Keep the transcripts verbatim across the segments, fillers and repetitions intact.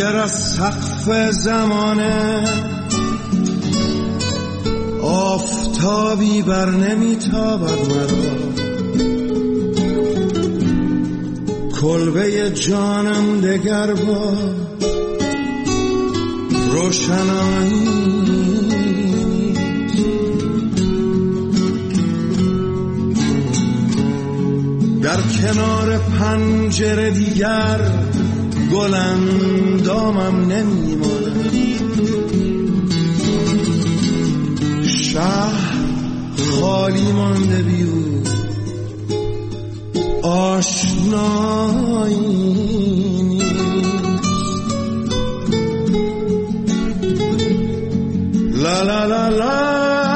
اگر از سقف زمانه آفتابی بر نمیتابد مرا، کلبه جانم دگر با روشنایی در کنار پنجره دیگر گل اندامم نمیماند. شهر خالی مانده بی او، آشنایی نیست. لا لا لا لا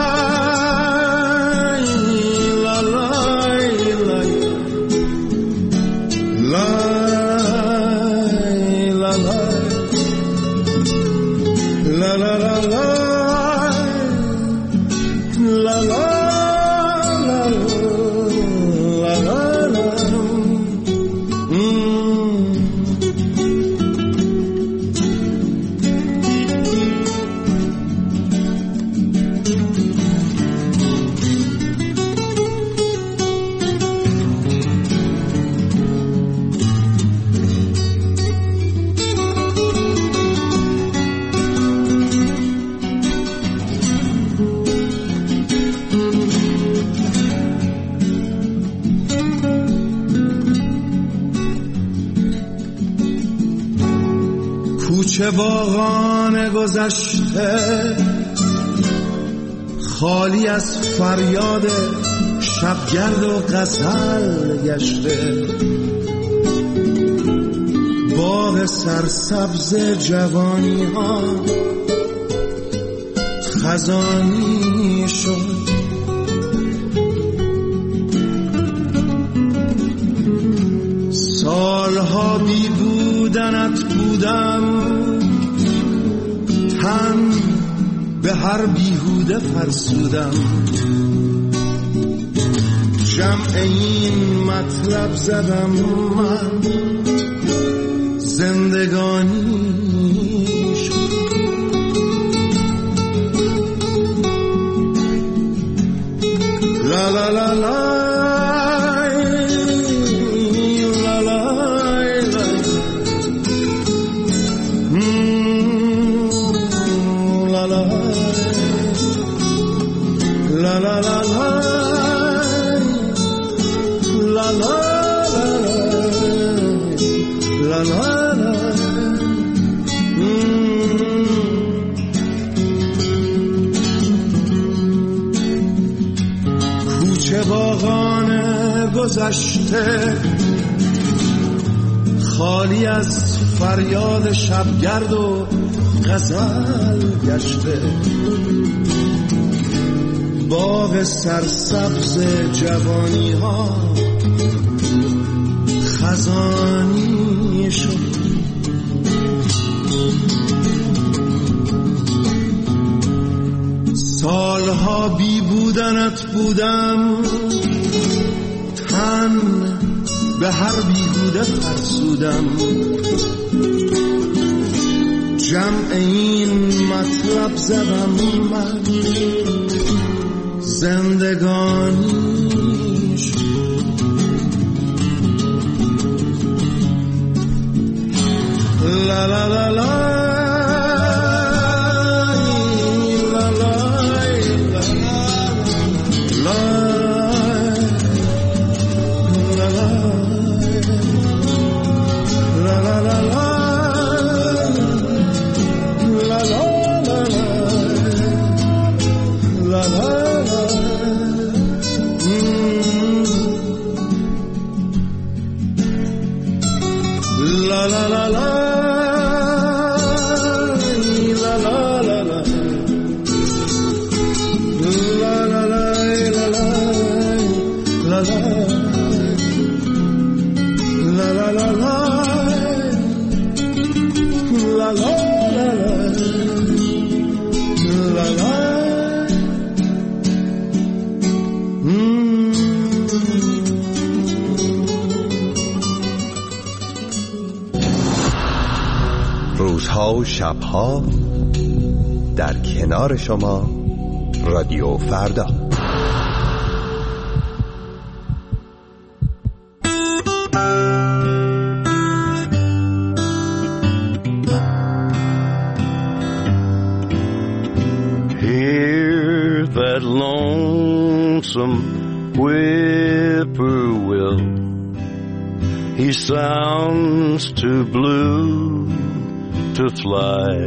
کوچه باغان گذشته خالی از فریاد شبگرد و غزل گشته، باغ سرسبز جوانی ها خزانی شد. سالها بی بودنت بودم، تن به هر بیهوده فرسودم. جمع این مطلب زدم من، زندگانی شد. لا لا لا لا گذشته خالی از فریاد شبگرد و غزل گشته، باغ سرسبز جوانی ها خزانی شد. سالها بی بودنت بودم، تن به هر بیهوده فرسودم. جمع این مطلب زدم من، زندگانی شد. لا لا لا لا روزها و شبها در کنار شما رادیو فردا. Hear that lonesome whippoorwill, he sounds too blue to fly.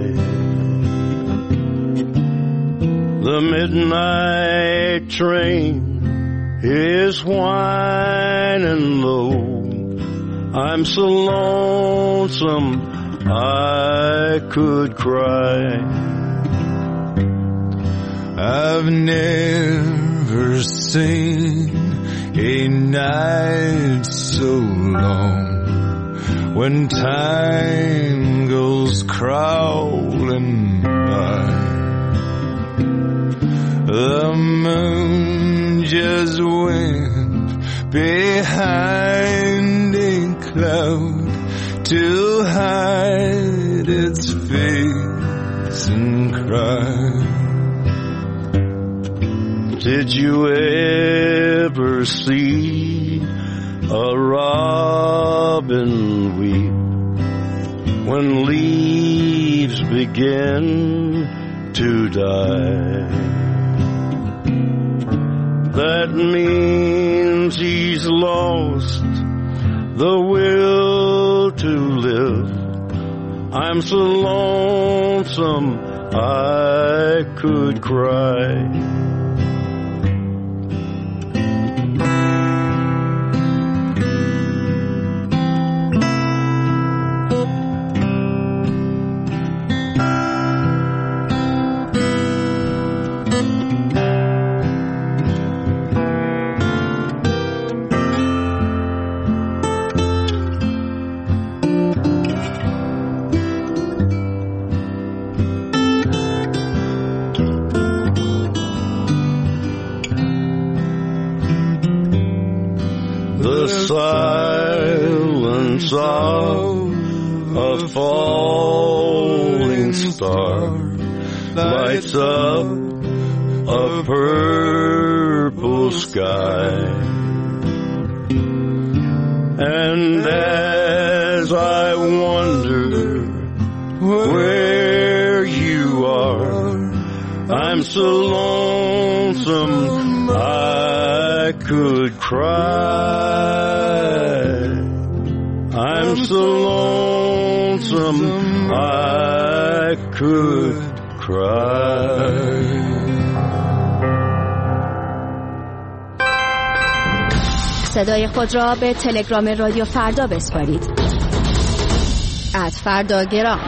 The midnight train is whining low. I'm so lonesome I could cry. I've never seen a night so long when time goes crawling by. The moon just went behind a cloud to hide its face and cry. Did you ever see a robin weep when leaves begin to die? That means he's lost the will to live. I'm so lonesome I could cry. Silence of a falling star lights up a purple sky. And as I wonder where you are, I'm so lonesome I could cry. I'm so lonesome I could cry. صدای خود را به تلگرام رادیو فردا بسپارید. ات فرداگرام.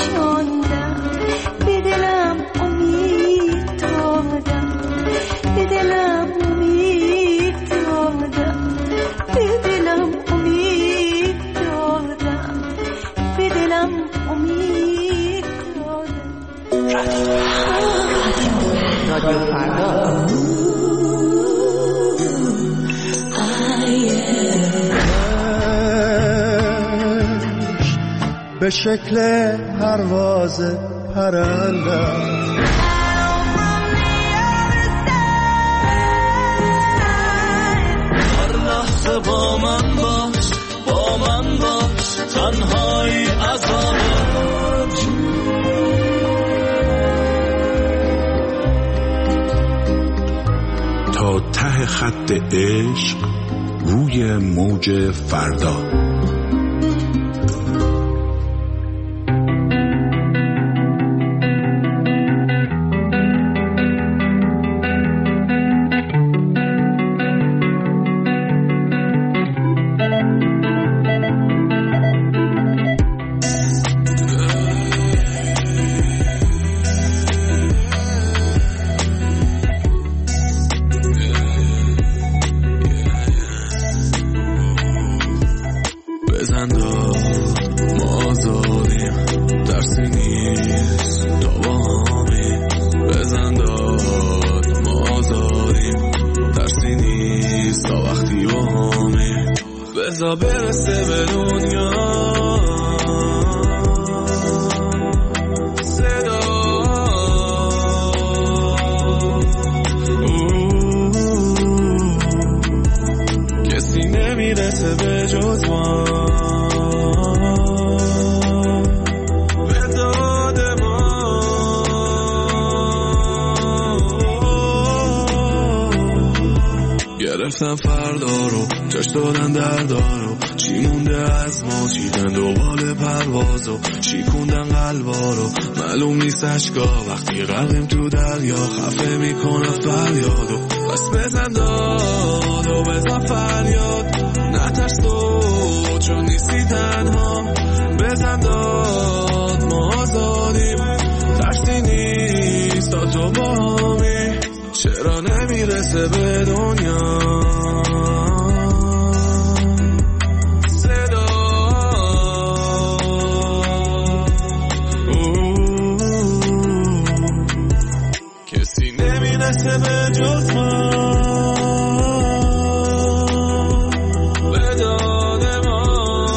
نشاندم، به دلم امید دادم، به دلم امید دادم، به دلم امید دادم، به دلم امید دادم. رادیو فردا. به شکل پرواز پرندم هر لحظه با من باش، با من باش، تنهایی عذاب تا ته خط عشق روی موج فردا. گرفتم فردا رو، جاش دادن دردارو، چی مونده از ما، چیدن دوباره پروازو، شیکوندن قلبا رو، معلوم نیست اشکا وقتی غرقیم تو دریا، خفه میکنه فریادو، بس بزن داد و بزن فریاد، نترس تو چون نیستی تنها، بزن داد ما آزادیم، ترسی نیست تا تو باهمی، چرا نمیرسه به دنیا صدا، کسی نمیرسه به جز ما، به داد ما.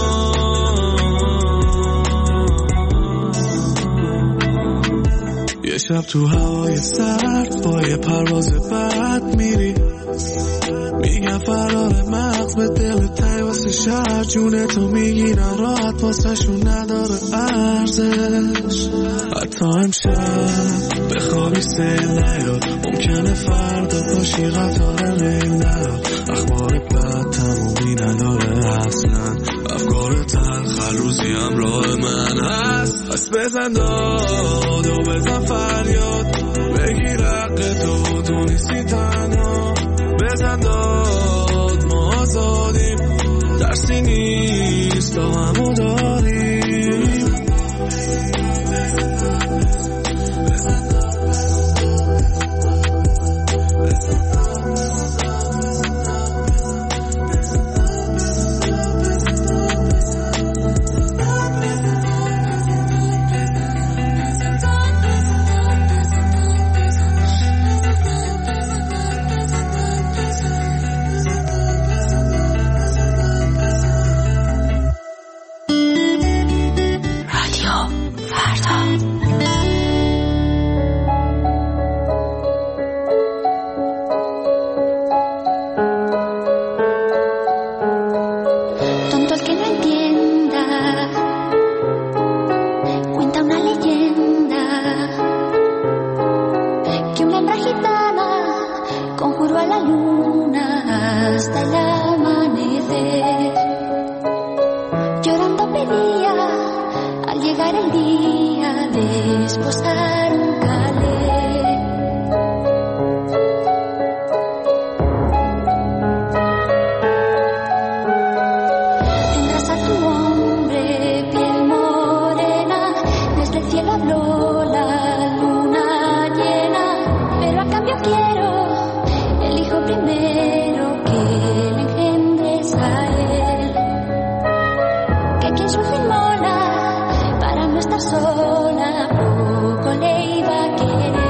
یه شب تو هوای سرد با یه پرواز بد میری، میگن فرار مغز به دل تای واسه شهر، جونه تو میگیرن راحت واسه شون نداره ارزش، حتی امشب بخوابی سیل نیاد، ممکنه فردا پاشی قطار ریل نیاد، اخبار بد تمومی نداره اصلا، افکار تلخ روزی همراه من هست، پس بزن داد و بزن فریاد، بگیر حق تو، تو نیستی تنها، بزن داد ما آزادیم، ترسی نیست تا همو داریم، cielo habló la luna llena, pero a cambio quiero el hijo primero que le engendres a él. Que quien su fin mola para no estar sola, poco le iba a querer.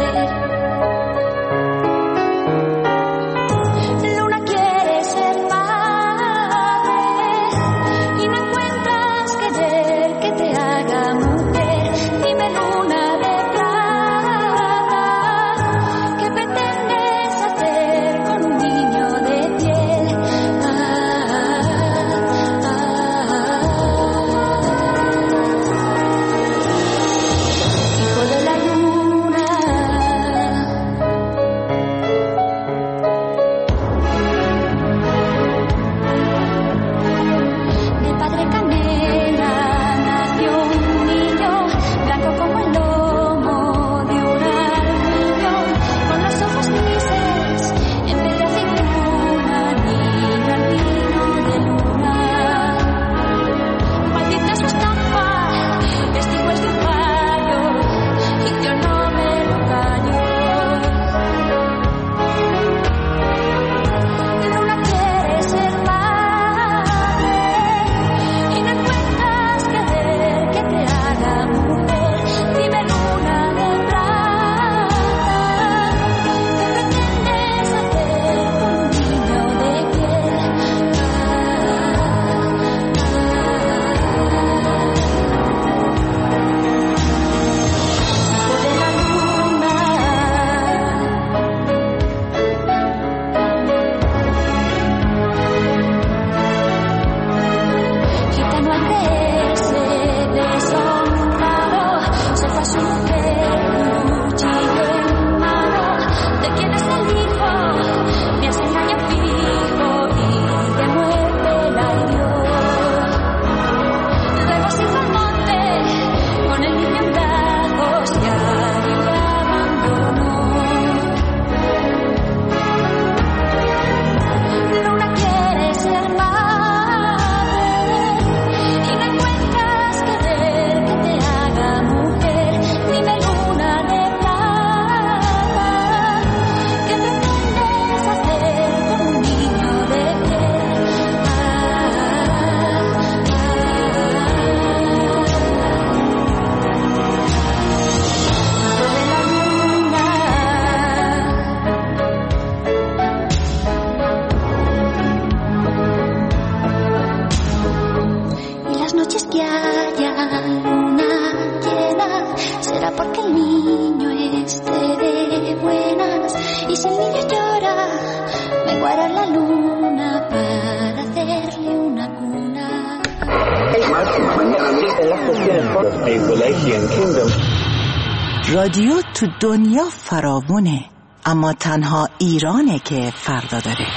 رادیو تو دنیا فراوونه، اما تنها ایرانه که فردا داره.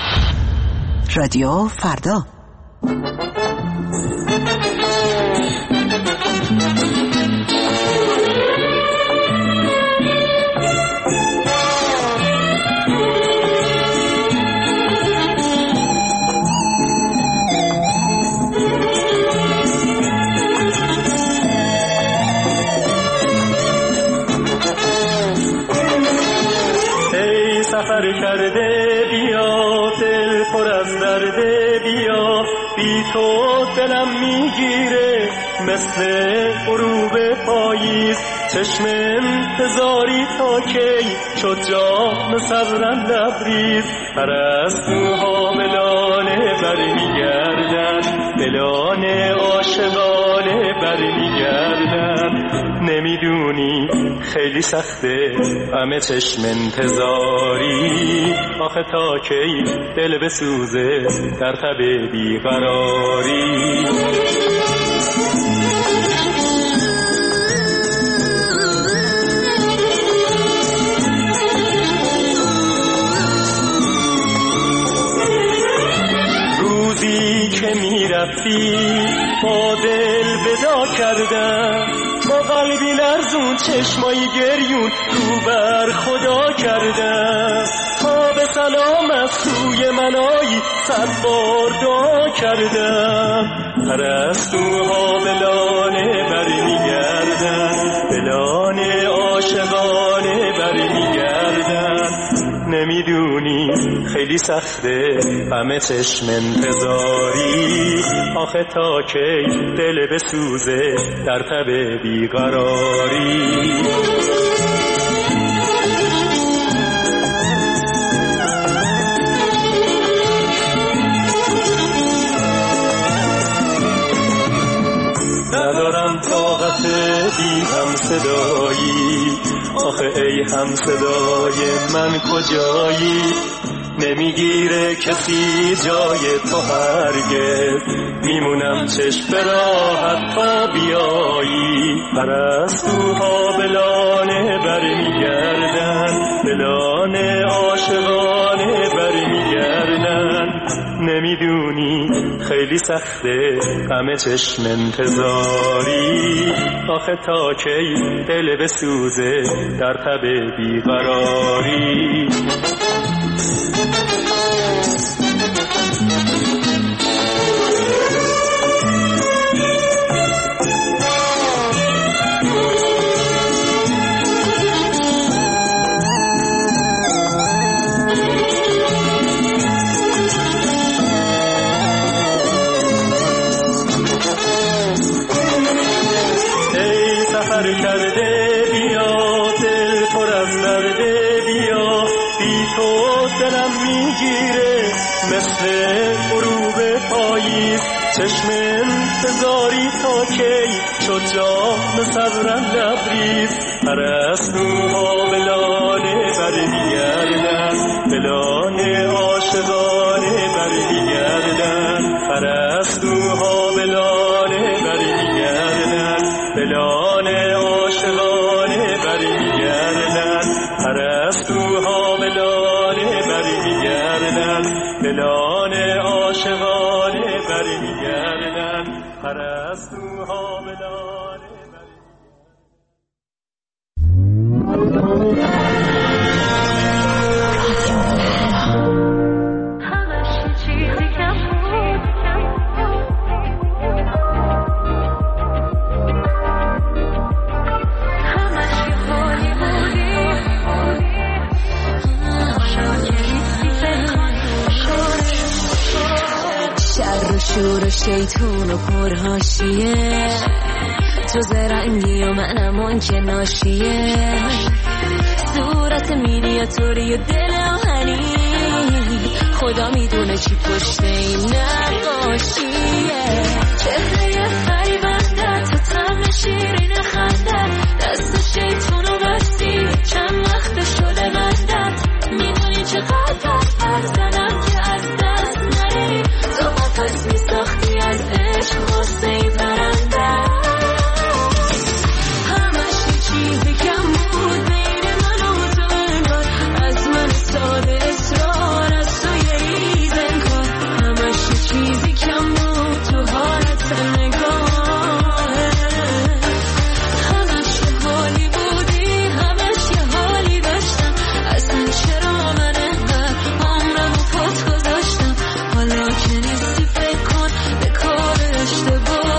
رادیو فردا. سفر کرده بیا، دل پر از درده بیا، بی تو دلم میگیره مثل غروب پاییز. چشم انتظاری تا کی شد جام صبرم لبریز. پرستوها به لانه برمیگردن، به لانه عاشقانه برمیگردن. نمیدونی خیلی سخته همه چشم انتظاری، آخه تا کی دل بسوزه در تب بیقراری. روزی که میرفتی با دل ودا کردم، با قلبی لرزون چشمایی گریون رو بر خدا کردم. تا به سلام از سوی منایی صد بار دعا کردم. پرستوها به لانه برمیگردن، دلان عاشقانه برمیگردن. نمیدونی خیلی سخته غم چشم انتظاری، آخه تا کی دل بسوزه در تب بیقراری. ندارم طاقت بی هم صدایی، آخه ای هم صدای من کجایی؟ نمیگیره کسی جای تو هرگز، میمونم چشم راحت تا بیایی. پرستوها بلانه برمیگردن، بلانه عاشقانه برمیگردن. نمیدونی خیلی سخته غم چشم انتظاری، آخه تا کی دل بسوزه در تب بیقراری. کرده بیا دل پر از درده، بیا بی تو دلم میگیره مثل غروب پاییز. چشم انتظاری تا کی شد جام صبرم لبریز. پرستوها بلانه برمیگردن، بلانه عاشقانه برمیگردن. پرستوها بلانه برمیگردن، بلانه عاشقانه برمیگردن. پرستوها بلانه برمیگردن، بلانه عاشقانه برمیگردن. پرستوها بلانه شور و شیطون و پرهاشیه، تو زرنگی و منم اون که ناشیه. صورت مینیاتوری و دل آهنی، خدا میدونه چی پشت این نقاشیه. چهره فریبنده تو طعم شیرین خندت، دست شیطون و بستی چند وقت شده بندت. میدونی چقدر حرف زدم که از دست نری، تو قفص میساختی از عشق غصه ای پرنده. همش یه چیزی کم بود بین من و تو، انگار از من ساده اصرار از تو یه ریز انگار. همش یه چیزی کم بود تو حالت نگاهه. همش یه حالی بودی، همش یه حالی داشتم. اصلا چرا من انقدر عمرم و پات گذاشتم؟ حالا که نیستی فکر کن به کار اشتباهت.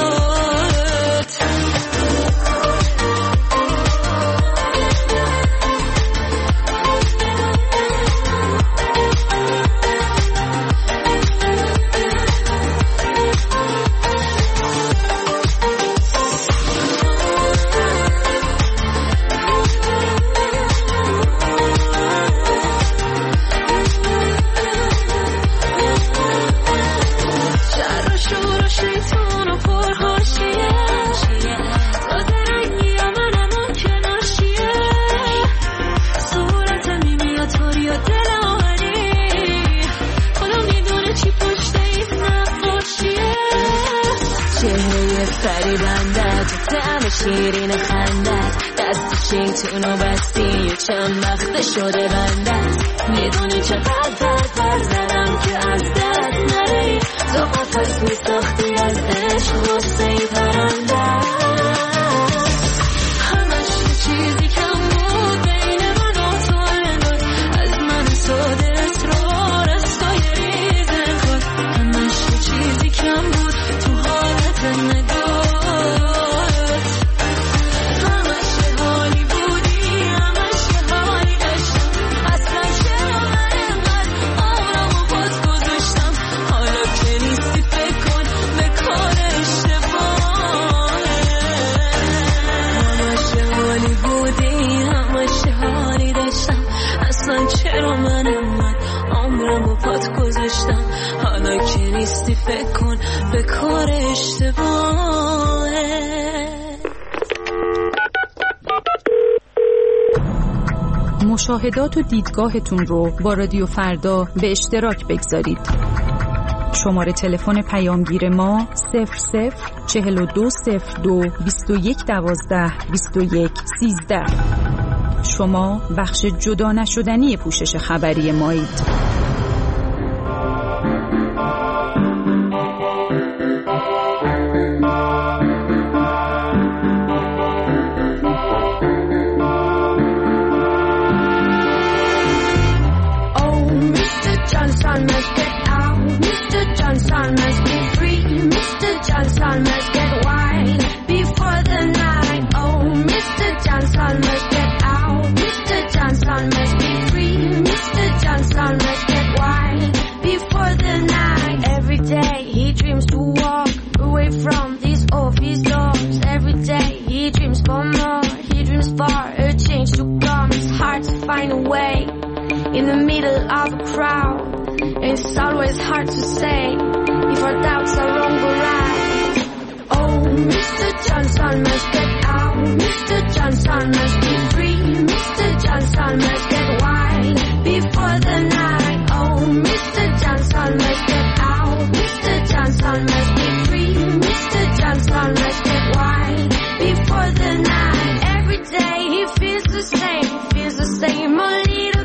شر و شور و شیطون و پرهاشیه، تو زرنگی و منم اون که ناشیه. صورت مینیاتوری و دل آهنی، خدا میدونه چی پشت این نقاشیه. چهره فریبنده تو طعم شیرین خندت، دست شیطون و بستی چند وقت شده بندت. میدونی چقدر پر زدم که از دست نری، تو قفص میساختی از عشق غصه ای پرنده. همش یه چیزی کم بود بین من و تو، انگار از من ساده اصرار از تو یه ریز انگار. همش یه چیزی کم بود تو حالت نگاهت. همش مشاهدات و دیدگاهتون رو با رادیو فردا به اشتراک بگذارید. شماره تلفن پیامگیر ما صفر صفر چهل و دو صفر دو بیست و یک دوازده بیست و یک سیزده. شما بخش جدا نشدنی پوشش خبری مایید. In the middle of a crowd, it's always hard to say if our doubts are wrong or right. Oh, Mister Johnson must get out, Mister Johnson must be free, Mister Johnson must get wide before the night. Oh, Mister Johnson must get out, Mister Johnson must be free, Mister Johnson must get wide before the night. Every day he feels the same, feels the same old little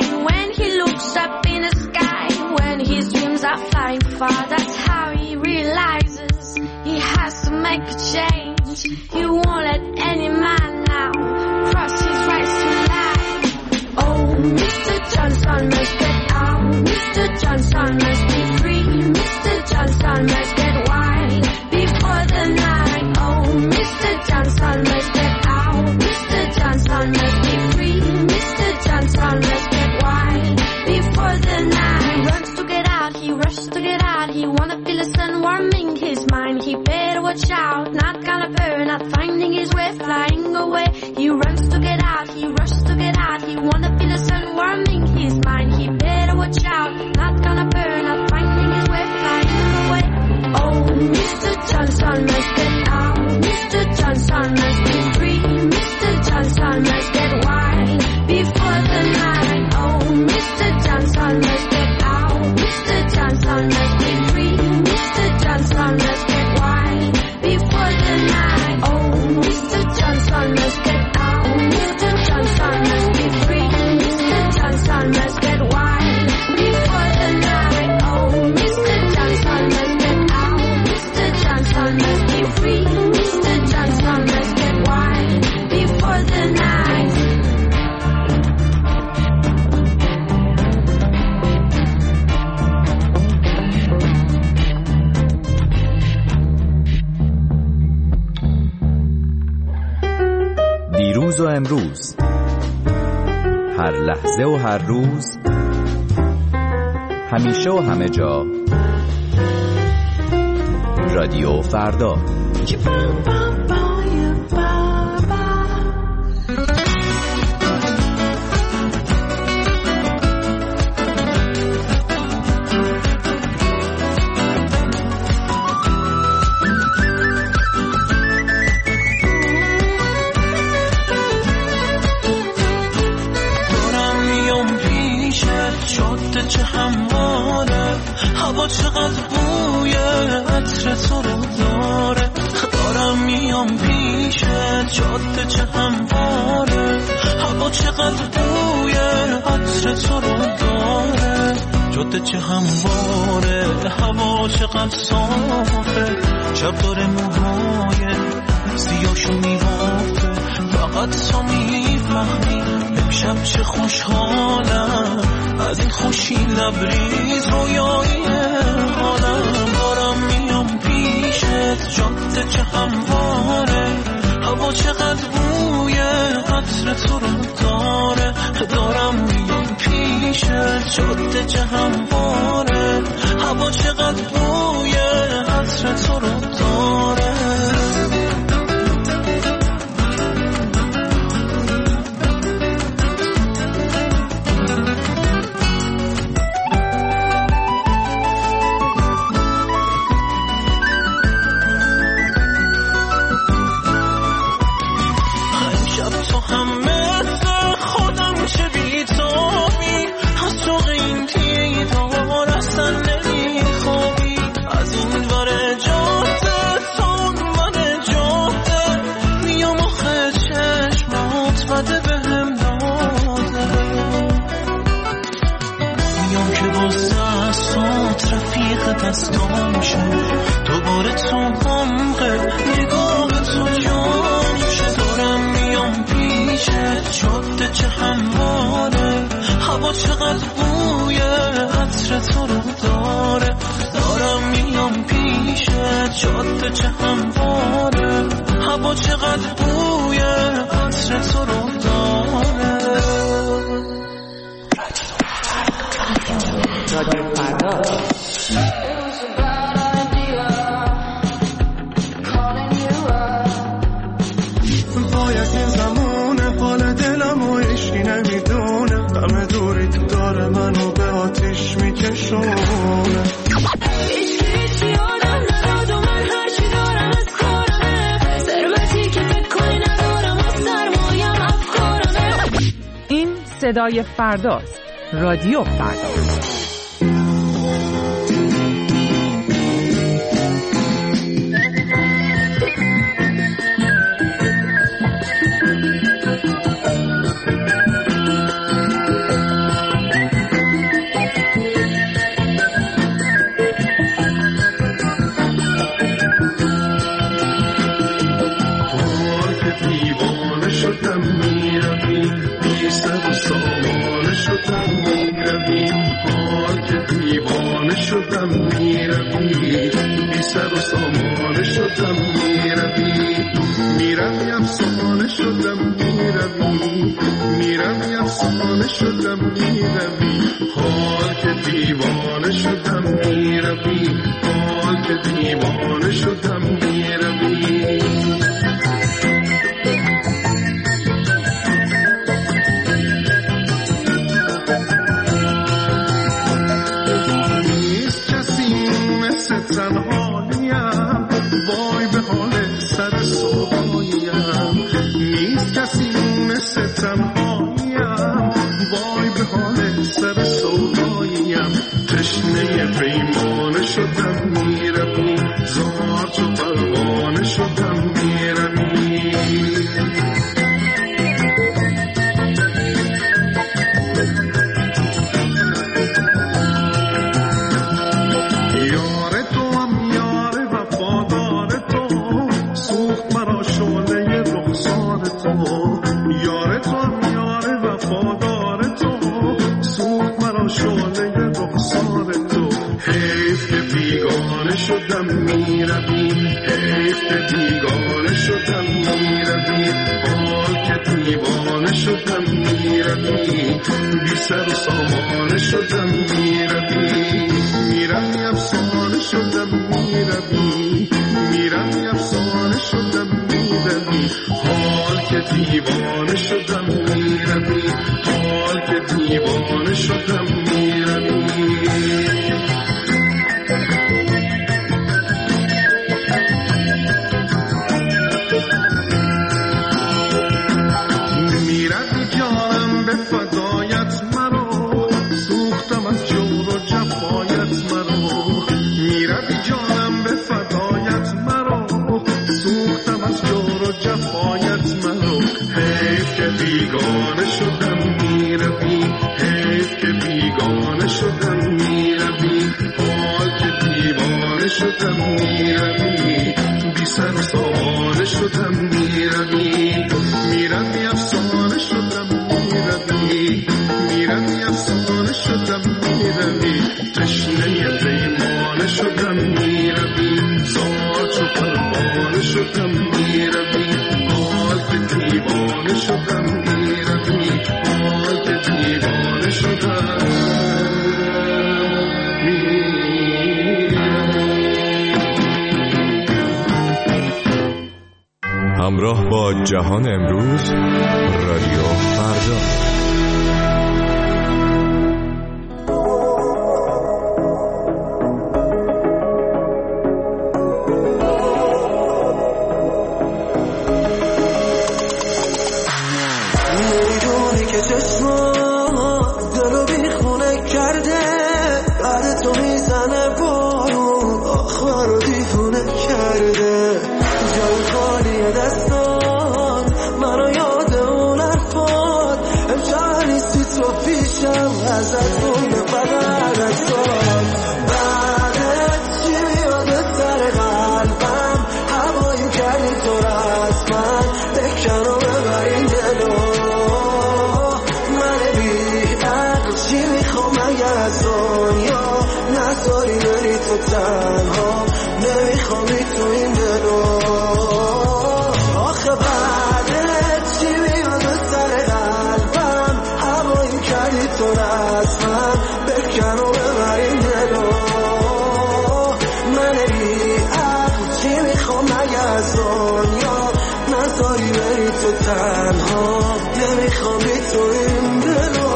up in the sky when his dreams are flying far. That's how he realizes he has to make a change. He won't let any man now cross his rights to life. Oh, Mister Johnson must get out, Mister Johnson must be free, Mister Johnson must get wide before the night. Oh, Mister Johnson must get out, Mister Johnson must be free, Mister Johnson must get wide before the night. He runs to get out, he rushes to get out. He wanna feel the sun warming his mind. He better watch out, not gonna burn, not finding his way, flying away. He runs to get out, he rushes to get out. He wanna feel the sun warming his mind. He better watch out, not gonna burn, not finding his way, flying away. Oh, Mister Johnson must get out, Mister Johnson must be free, Mister Johnson must get wide before the night. Oh, Mister Johnson must get out, Mister Johnson must be free, Mister Johnson must get wide before the night. Oh, Mister Johnson must get out, Mister Johnson must be free, Mister Johnson must get wide before the night. Oh, Mister Johnson must get out, Mister Johnson must be free, Mister Johnson must get wide before the night. دیروز و امروز، هر لحظه و هر روز، همیشه و همه جا، رادیو فردا. چه همواره هوا چقدر بوی عطر تو رو داره. دارم میام پیشت جاده چه همواره هوا چقدر بوی عطر تو رو داره. جاده چه همواره هوا چقدر صافه. شب داره موهای سیاشو میوافه. فقط تو میفهمی امشب چه خوشحالم از این خوشی لبریز رویایی حالم. دارم میام پیشت جاده چه همواره هوا چقدر بوی عطر تو رو داره. دارم میام پیشت جاده چه همواره هوا چقدر بوی عطر تو رو داره. از تو میشه دوباره تو عمق نگاه تو جان میشه دارم میام پیشه جاده چه همواره هوا چقدر بوی عطر تو رو داره دارم میام پیشه جاده چه همواره هوا چقدر بوی عطر تو رو داره رادیو فردا باید این زمونه حال دلم و عشقی نمیدونه غم دوری تو داره منو به آتیش میکشونه صدای فرداست. رادیو فردا. شدم میروی بی سر و سامانه شدم میروی میروی افسانه شدم میروی میروی افسانه شدم میروی حال که دیوانه شدم میروی حال که دیوانه شدم میروی تنهاییم وای به حال سر سوهایم نیست کسی مثل تنهاییم وای به حال سر سوهایم تشنه پیمانه شدم میروی زار چو پروانه شدم میروی شدم میروی حیف که بیگانه شدم میروی حال که دیوانه شدم میروی بی سر و سامانه شدم میروی میروی افسانه شدم میروی میروی افسانه شدم میروی حال که دیوانه شدم میروی حال که دیوانه شدم میروی فدایت مرا سوختم از جور و جفایت مرا میروی جانم به فدایت مرا سوختم از جور و جفایت مرا حیف که بیگانه شدم میروی حیف که بیگانه شدم میروی حال که دیوانه شدم میروی بی سر و سامانه شدم میروی میروی افسانه شدم میروی میروی افسانه شدم میروی تشنه پیمانه شدم میروی زار چو پروانه شدم میروی حال که دیوانه شدم میروی حال که دیوانه شدم همراه با جهان امروز رادیو فردا. میدونی که چشمات دلو بی خونه کرده بعد تو میزنه بارون آخر رو دیفونه کرده جای خالی دستان منو یاد اون حرفات امشب نیستی تو پیشم ازت اون بغلت بعدت تنها نمیخوام بی تو این دلو.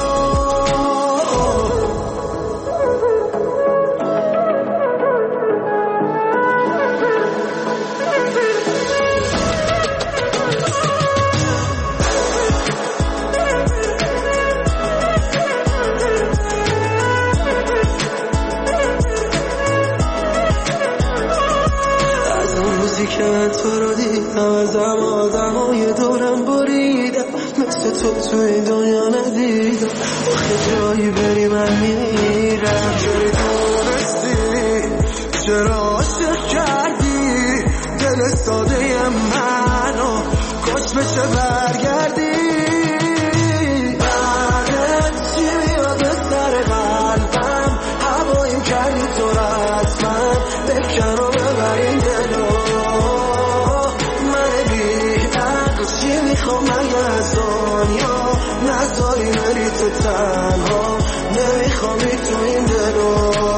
که تو رو دیدم ازم آدم های دورم بریدم، مثل تو تو این دنیا ندیدم. آخه جایی بری من میرم. چرا دونستی چرا عاشق کردی دل ساده منو، کاش بشه برگردی. بعدت چی میاد سر قلبم، هواییم کردی تو رسمم، بکن و ببر این دلو. میخوام اگه از دنیا نذاری بری تو تنها، نمیخوام بی تو این دلو.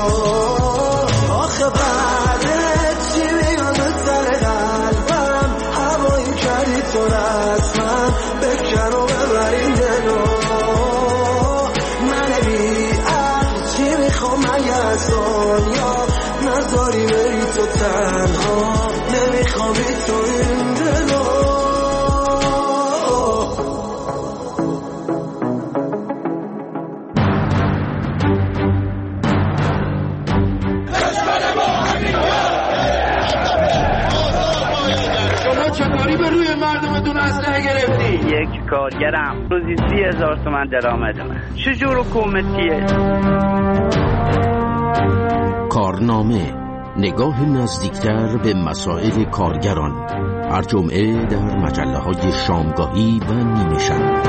آخه بعدت چی میاد سر قلبم، هوایی کردی تو رسمم، بکن و ببر این دلو. من بی عقل چی میخوام اگه از دنیا نذاری بری تو تنها، نمیخوام بی تو این دلو. یک کارگرم روزی سی هزار تومن درآمدمه. چجور حکومتیه؟ کارنامه، نگاه نزدیکتر به مسائل کارگران، هر جمعه در مجله های شامگاهی و نیمه شب.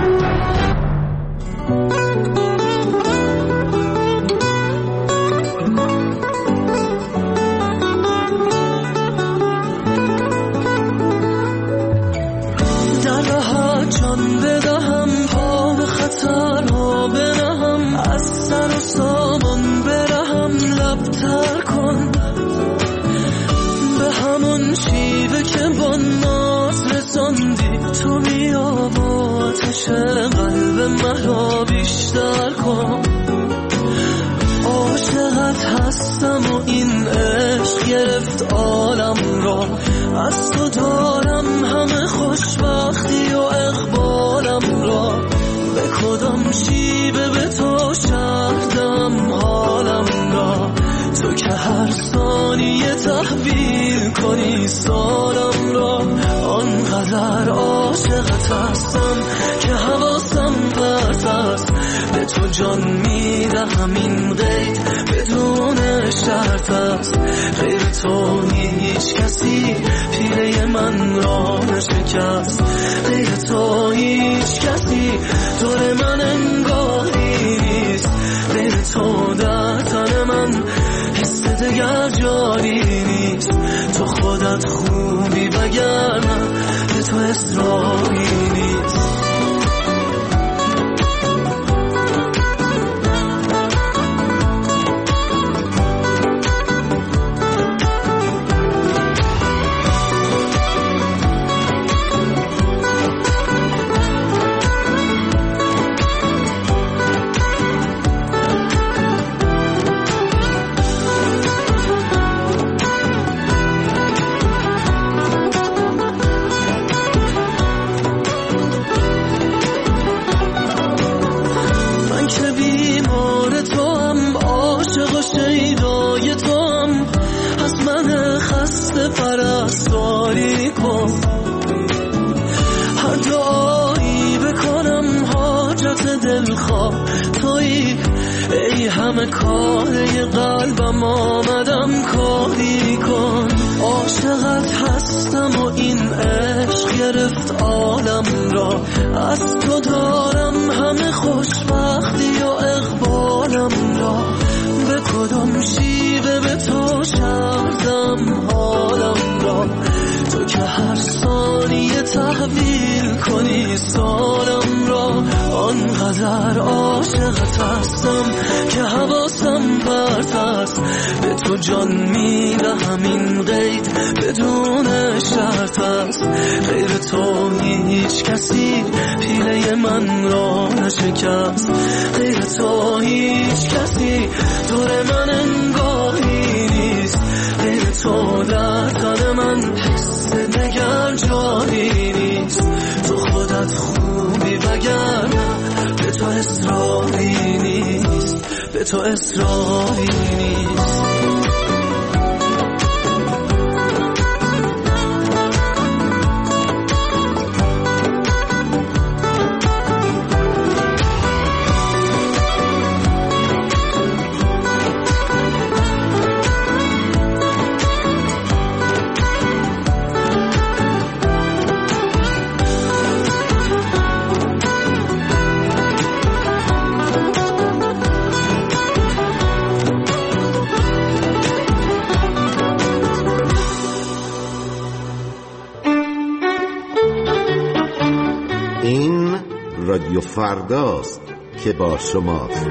قلب مرا بیشتر کن، عاشقت هستم و این عشق گرفت عالم را. از تو دارم همه خوشبختی و اقبالم را، به کدام شیوه به تو شهردم حالم را. تو که هر ثانیه تحویل کنی سالم را، آنقدر عاشقت هستم که حواسم پرت است. به تو جان میدهم این قید بدون شرط است. غیر تو هیچ کسی پیله من را نشکست. غیر تو هیچ کسی دور من انگاری نیست. غیر تو در تن من حس دگر جاری نیست. تو خودت خوبی وگرنه به تو اصراری نیست. پرستاری کن، هر دعایی بکنم حاجت دلخواه تویی. ای همه کاره قلبم آمدم کاری کن. عاشقت هستم و این عشق گرفت عالم را. از تو دارم همه خوشبختی و اقبالم را. به کدام شیوه به تو شهردم حالم را. تو که هر ثانیه تحویل کنی سالم را، آنقدر عاشقت هستم که حواسم پرت است، به تو جان میدهم این قید بدون شرط است. غیر تو هیچ کسی پیله من را نشکست، غیر تو هیچ کسی دور من انگاهی نیست، غیر تو در تن من حس دگر جایی نیست. تو خودت خوبی وگرنه به تو اصراری نیست، به تو اصراری نیست. رادیو فرداست که با شماست.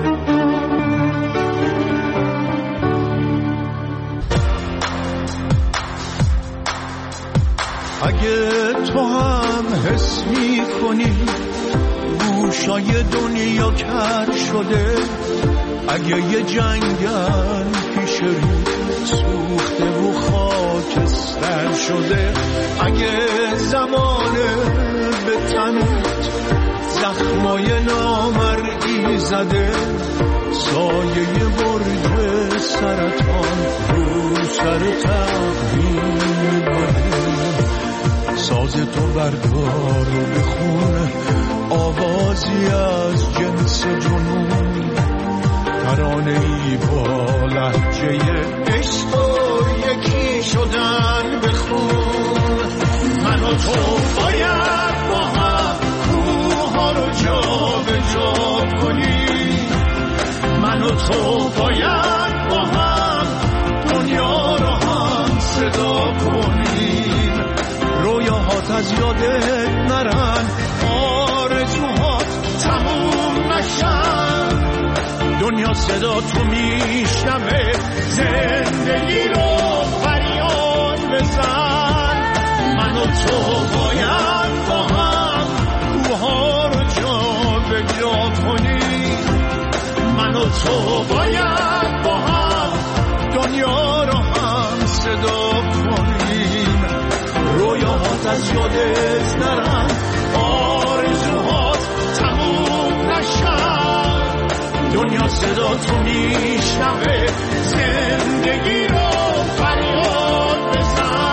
اگه تو هم حس می کنی گوشای دنیا کر شده، اگه یه جنگل پیش رو سوخته و خاکستر شده، اگه زمانه به تنت زخمای نامرئی زده، سایه برج سرطان رو سر تقویم بده، ساز تو بردار و بخون آوازی از جنس جنون، ترانه‌ای با لهجه عشق و یکی شدن بخون. من و تو باید با هم کوها رو جا به جا کنیم، من و تو باید با هم دنیا رو هم صدا کنیم. رویاهات از یادت نرن، آرزوهات تموم نشن، دنیا صدا تو میشنوه، زندگی رو فریاد بزن. من و تو باید با هم کوها رو جا به جا کنیم، من و تو باید با هم دنیا رو هم صدا کنیم. رویاهات از یادت نرن، آرزوهات تموم نشن، دنیا صدا تو میشنوه، زندگی رو فریاد بزن.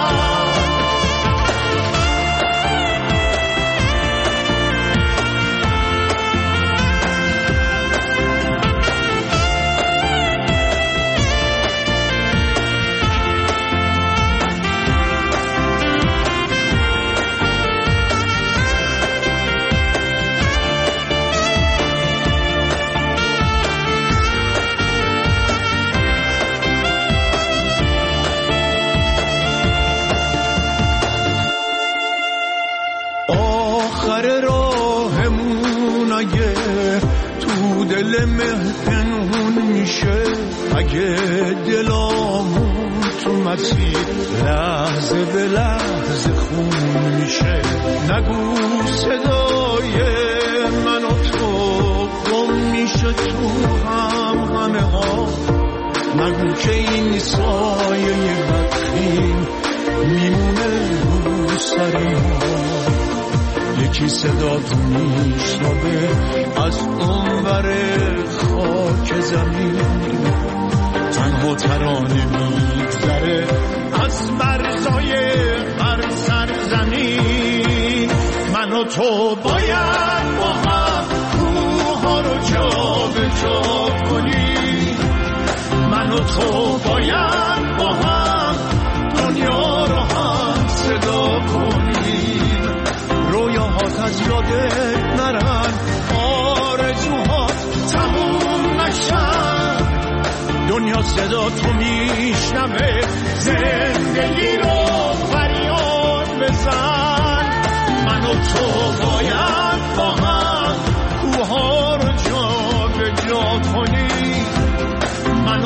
دل مهنون میشه، اگه دلامون تو مسیر لحظه به لحظه خون میشه. نگو صدای من و تو گم میشه تو هم همه ها، نگو که این سایه بدخیم میمونه رو سر ما. یکی صدا تو میشنوه از اونور خاک زمین، تنها ترانه میگذره از مرزای هر سرزمین. من و تو باید با هم کوها رو جا به جا کنیم، من و تو باید با هم دنیا رو هم صدا کنیم. رویاهات از یادت نرن، آرزوهات تموم نشن، دنیا صدا تو میشنوه، زندگی رو فریاد بزن. من و تو باید با هم کوها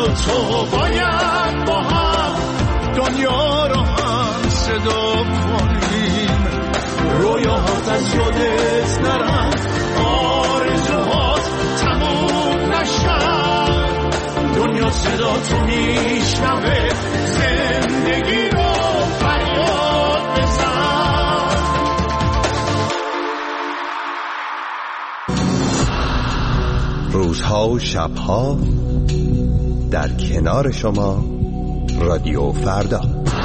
تو باید با هم دنیا رو هم صدا کنیم. رویاهات از یادت نرن، آرزوهات تموم نشن. دنیا صدا تو میشنوه، زندگی رو فریاد بزن. روزها و شبها در کنار شما رادیو فردا.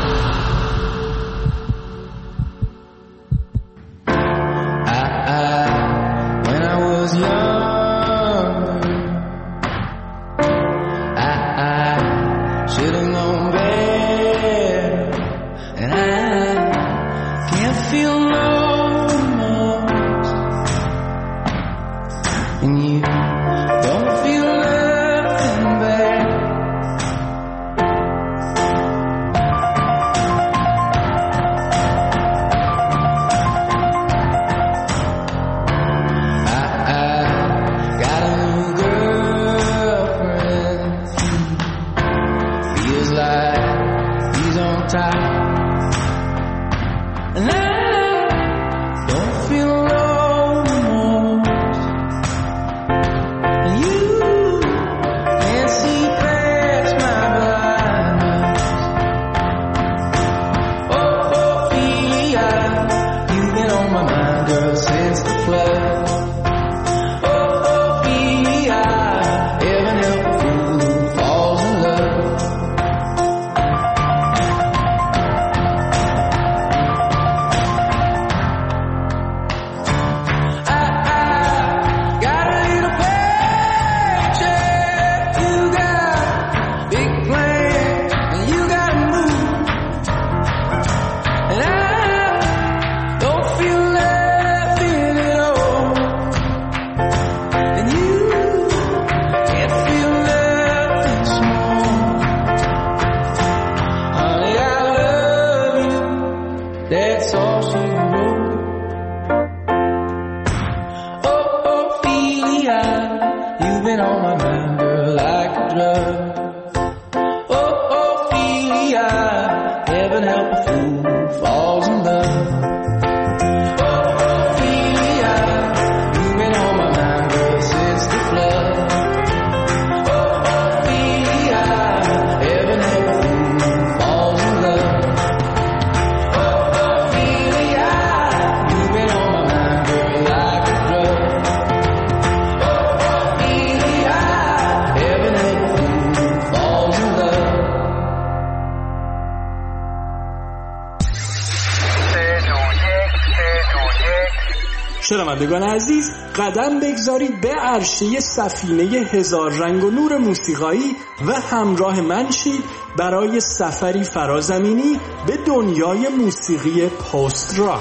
شنوندگان عزیز، قدم بگذارید به عرشه سفینه هزار رنگ و نور موسیقایی و همراه من شید برای سفری فرازمینی به دنیای موسیقی پست راک.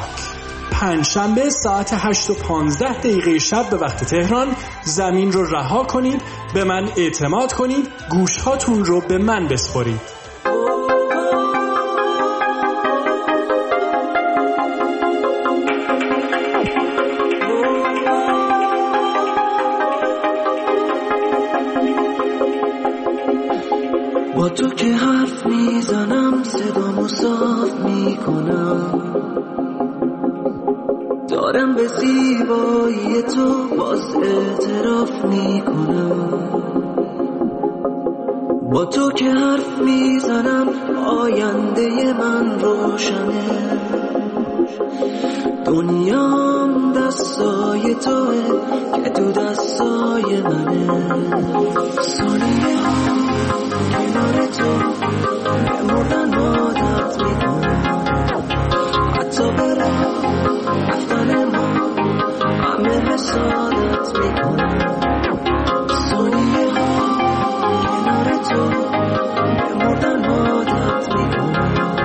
پنجشنبه ساعت هشت و پانزده دقیقه شب به وقت تهران زمین رو رها کنید، به من اعتماد کنید، گوشهاتون رو به من بسپارید. با تو که حرف میزنم صدامو صاف میکنم، دارم به زیبایی تو باز اعتراف میکنم. با تو که حرف میزنم آینده من روشنه، دنیام دستای توه که تو دستای منه. ثانیه ها کنار تو بمردن عادت میکنم، حتی برم رفتن ما همه حسادت میکنم. ثانیه ها کنار تو بمردن عادت میکنم،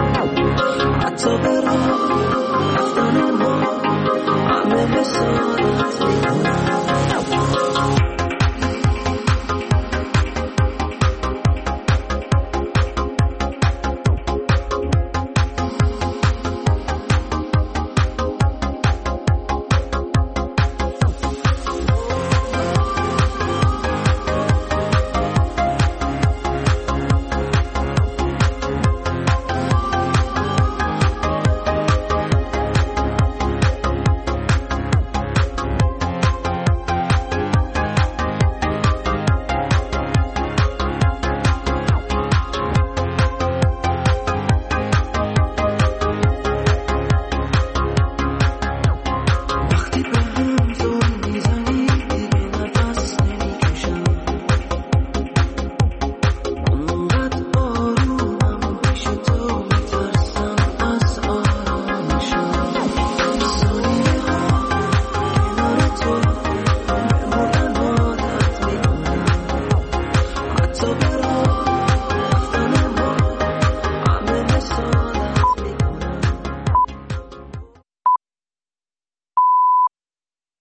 حتی برم رفتن ما همه حسادت میکنم.